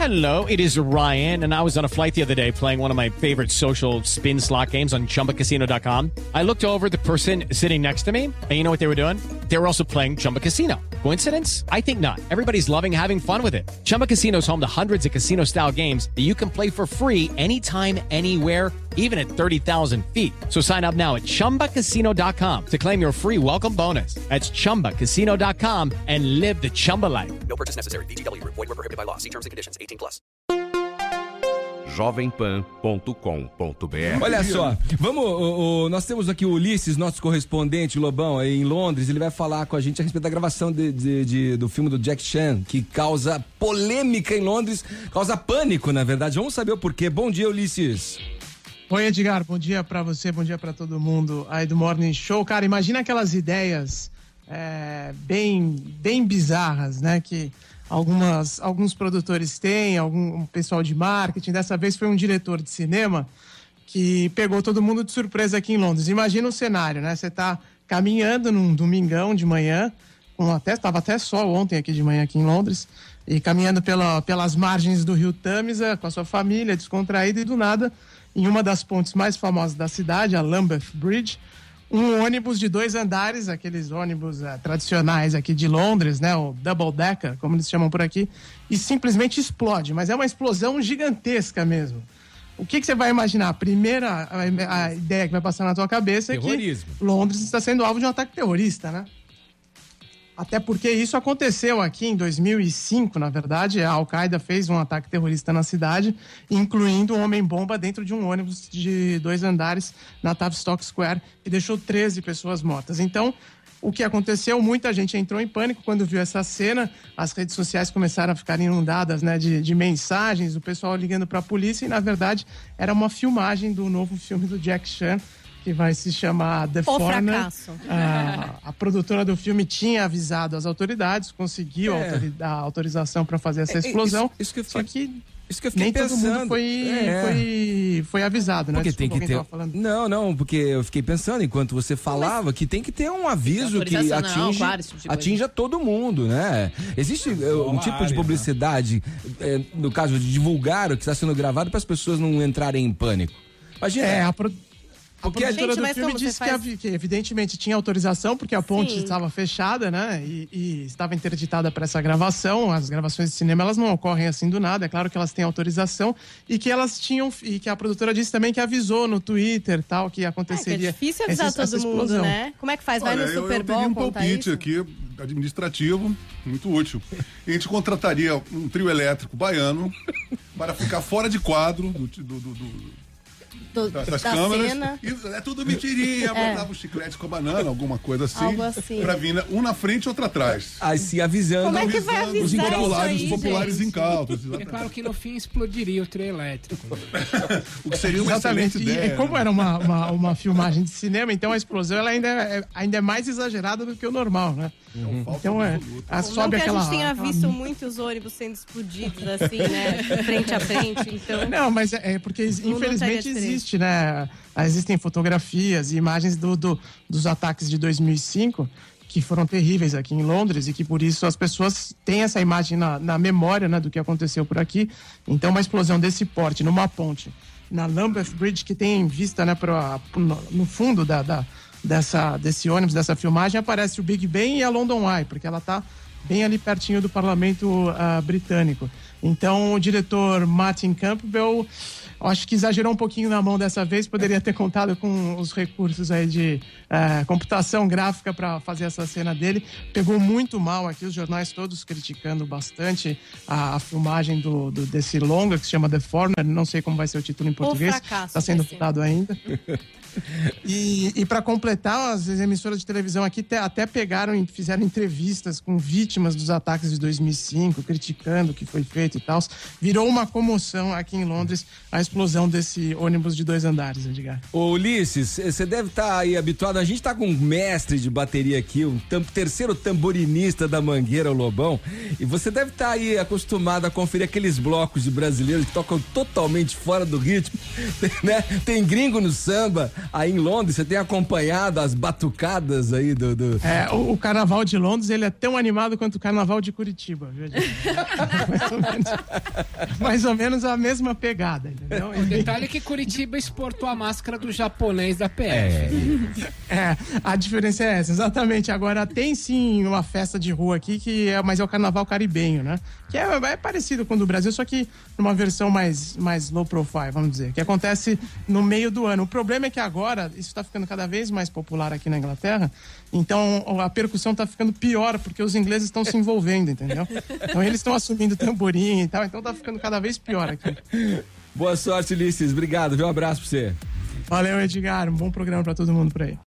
Hello, it is Ryan, and I was on a flight the other day playing one of my favorite social spin slot games on ChumbaCasino.com. I looked over at the person sitting next to me, and you know what they were doing? They were also playing Chumba Casino. Coincidence? I think not. Everybody's loving having fun with it. Chumba Casino is home to hundreds of casino-style games that you can play for free anytime, anywhere, even at 30,000 feet. So sign up now at ChumbaCasino.com to claim your free welcome bonus. That's ChumbaCasino.com and live the Chumba life. No purchase necessary. VGW. Void where prohibited by law. See terms and conditions. 18+. jovempan.com.br. Olha só, nós temos aqui o Ulisses, nosso correspondente Lobão, aí em Londres. Ele vai falar com a gente a respeito da gravação do filme do Jack Chan, que causa polêmica em Londres, causa pânico, na verdade. Vamos saber o porquê. Bom dia, Ulisses. Oi, Edgar, bom dia pra você, bom dia pra todo mundo aí do Morning Show. Cara, imagina aquelas ideias bem bizarras, né, que alguns produtores têm, algum pessoal de marketing. Dessa vez foi um diretor de cinema que pegou todo mundo de surpresa aqui em Londres. Imagina o cenário, né, você tá caminhando num domingão de manhã, estava até sol ontem aqui de manhã aqui em Londres, e caminhando pelas margens do rio Tâmisa com a sua família, descontraída, e do nada, em uma das pontes mais famosas da cidade, a Lambeth Bridge, um ônibus de 2 andares, aqueles ônibus tradicionais aqui de Londres, né, o double decker, como eles chamam por aqui, e simplesmente explode, mas é uma explosão gigantesca mesmo. O que você vai imaginar? A ideia que vai passar na tua cabeça é que Londres está sendo alvo de um ataque terrorista, né? Até porque isso aconteceu aqui em 2005, na verdade. A Al-Qaeda fez um ataque terrorista na cidade, incluindo um homem-bomba dentro de um ônibus de 2 andares na Tavistock Square, e deixou 13 pessoas mortas. Então, o que aconteceu? Muita gente entrou em pânico quando viu essa cena. As redes sociais começaram a ficar inundadas, né, de mensagens, o pessoal ligando para a polícia, e na verdade era uma filmagem do novo filme do Jack Chan, que vai se chamar The Foreigner. A produtora do filme tinha avisado as autoridades, conseguiu a autorização para fazer essa explosão. Isso que eu fiquei nem pensando. Todo mundo foi avisado, né? Porque tem que ter. Não, porque eu fiquei pensando enquanto você falava que tem que ter um aviso que atinja todo mundo, né? Existe um tipo de publicidade, no caso de divulgar o que está sendo gravado, para as pessoas não entrarem em pânico. Imagina. Porque a produtora do filme disse que evidentemente tinha autorização, porque a ponte estava fechada, né? E estava interditada para essa gravação. As gravações de cinema, elas não ocorrem assim do nada. É claro que elas têm autorização, e que elas tinham, e que a produtora disse também que avisou no Twitter, tal, que aconteceria. É difícil avisar todo mundo, né? Como é que faz? Vai no Super Bowl? Eu teria um palpite aqui administrativo muito útil. A gente contrataria um trio elétrico baiano para ficar fora de quadro das câmeras. Cena. É tudo mentirinha, botava um chiclete com a banana, alguma coisa assim. Algo assim. Pra vir um na frente e outro atrás. Aí se avisando. Como é que vai avisar os populares incautos. É claro que no fim explodiria o trio elétrico. O que seria uma excelente ideia. E como era uma filmagem de cinema, então a explosão ela ainda é mais exagerada do que o normal, né? Então sobe aquela... a gente tenha visto muitos ônibus sendo explodidos assim, né? Frente a frente, então... Não, mas é porque infelizmente existe, né? Existem fotografias e imagens dos ataques de 2005 que foram terríveis aqui em Londres, e que por isso as pessoas têm essa imagem na memória, né, do que aconteceu por aqui. Então uma explosão desse porte numa ponte, na Lambeth Bridge, que tem vista, né, no fundo desse ônibus, dessa filmagem, aparece o Big Ben e a London Eye, porque ela está bem ali pertinho do parlamento britânico. Então o diretor Martin Campbell, acho que exagerou um pouquinho na mão dessa vez, poderia ter contado com os recursos aí de computação gráfica para fazer essa cena dele. Pegou muito mal aqui, os jornais todos criticando bastante a filmagem desse longa, que se chama The Foreigner, não sei como vai ser o título em português, está sendo votado ainda. E para completar, as emissoras de televisão aqui até pegaram e fizeram entrevistas com vítimas dos ataques de 2005, criticando o que foi feito e tal. Virou uma comoção aqui em Londres a explosão desse ônibus de 2 andares, Edgar. Ô Ulisses, você deve estar aí habituado, a gente tá com um mestre de bateria aqui, terceiro tamborinista da Mangueira, o Lobão, e você deve estar aí acostumado a conferir aqueles blocos de brasileiros que tocam totalmente fora do ritmo, né? Tem gringo no samba aí em Londres, você tem acompanhado as batucadas aí do... O carnaval de Londres, ele é tão animado quanto o carnaval de Curitiba, viu? Mais ou menos a mesma pegada, entendeu? O detalhe é que Curitiba exportou a máscara do japonês da PF. A diferença é essa, exatamente. Agora tem sim uma festa de rua aqui, mas é o carnaval caribenho, né? Que é parecido com o do Brasil, só que numa versão mais low profile, vamos dizer, que acontece no meio do ano. O problema é que agora isso está ficando cada vez mais popular aqui na Inglaterra, então a percussão está ficando pior, porque os ingleses estão se envolvendo, entendeu? Então eles estão assumindo tamborim e tal, então tá ficando cada vez pior aqui. Boa sorte, Ulisses. Obrigado, viu? Um abraço pra você. Valeu, Edgar. Um bom programa pra todo mundo por aí.